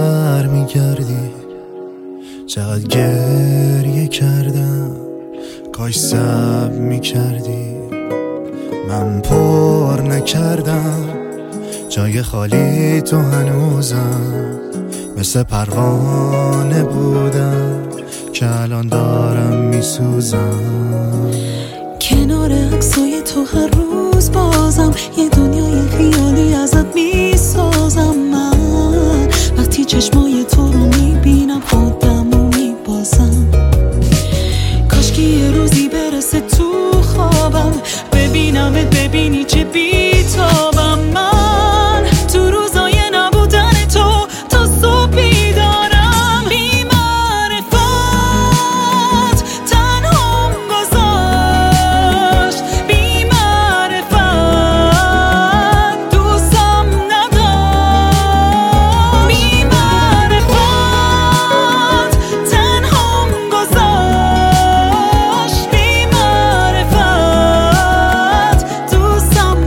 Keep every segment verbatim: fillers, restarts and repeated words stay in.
بر میگردی، چقدر گریه کردم کاش صبر میکردی. من پر نکردم جای خالی تو هنوزم، مثل پروانه بودم که الان دارم میسوزم. کنار عکسای تو هر روز بازم یه دنیای خیالی ازت میسازم. من وقتی چشمای تو رو میبینم خودم رو میبازم. کاش که یه روزی برسه تو خوابم ببینمت، ببینی چه بیتابم. من تو روزای نبودن تو تا صبح بیدارم. بی معرفت تنهام گذاشت، بی معرفت دوستم نداشت. بی معرفت تنهام گذاشت، بی معرفت دوستم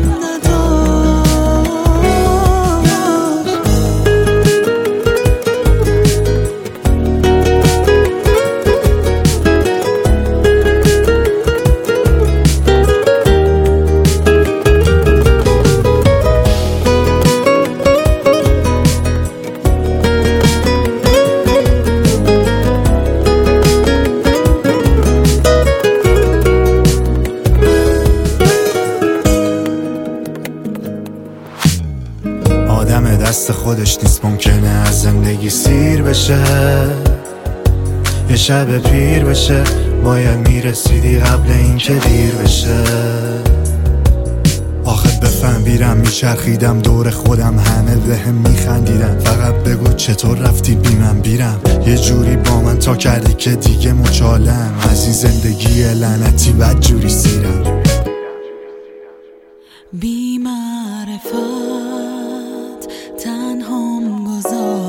آدم دست خودش نیست، ممکنه از زندگی سیر بشه، یه شب پیر بشه. باید میرسیدی قبل این که دیر بشه. آخه بفهم بیرم میچرخیدم دور خودم، همه بهم میخندیدن. فقط بگو چطور رفتی بی من بیرم، یه جوری با من تا کردی که دیگه مچالم. از این زندگی لعنتی بد جوری سیرم. بی معرفت تنهام گذاشت.